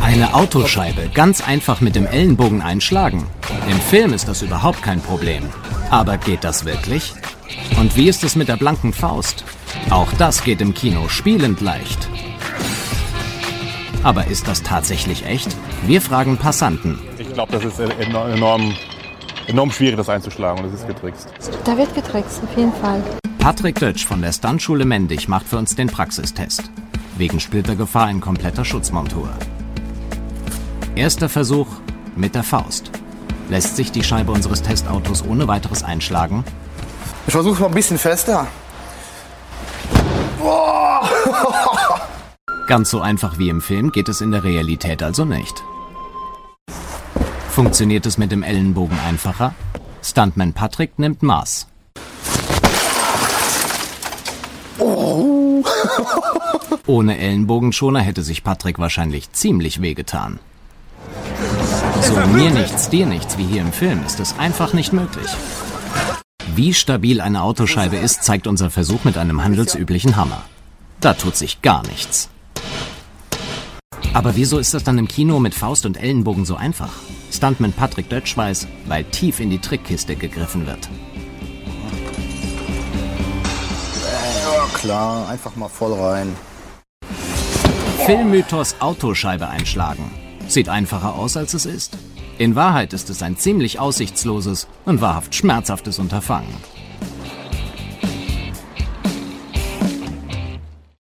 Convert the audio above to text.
Eine Autoscheibe ganz einfach mit dem Ellenbogen einschlagen. Im Film ist das überhaupt kein Problem. Aber geht das wirklich? Und wie ist es mit der blanken Faust? Auch das geht im Kino spielend leicht. Aber ist das tatsächlich echt? Wir fragen Passanten. Ich glaube, das ist enorm schwierig, das einzuschlagen, und es ist getrickst. Da wird getrickst, auf jeden Fall. Patrick Dötsch von der Stuntschule Mendig macht für uns den Praxistest. Wegen Splittergefahr in kompletter Schutzmontur. Erster Versuch mit der Faust. Lässt sich die Scheibe unseres Testautos ohne weiteres einschlagen? Ich versuche mal ein bisschen fester. Ganz so einfach wie im Film geht es in der Realität also nicht. Funktioniert es mit dem Ellenbogen einfacher? Stuntman Patrick nimmt Maß. Ohne Ellenbogenschoner hätte sich Patrick wahrscheinlich ziemlich wehgetan. So mir nichts, dir nichts wie hier im Film ist es einfach nicht möglich. Wie stabil eine Autoscheibe ist, zeigt unser Versuch mit einem handelsüblichen Hammer. Da tut sich gar nichts. Aber wieso ist das dann im Kino mit Faust und Ellenbogen so einfach? Stuntman Patrick Dötsch weiß, weil tief in die Trickkiste gegriffen wird. Ja, klar, einfach mal voll rein. Filmmythos Autoscheibe einschlagen. Sieht einfacher aus, als es ist. In Wahrheit ist es ein ziemlich aussichtsloses und wahrhaft schmerzhaftes Unterfangen.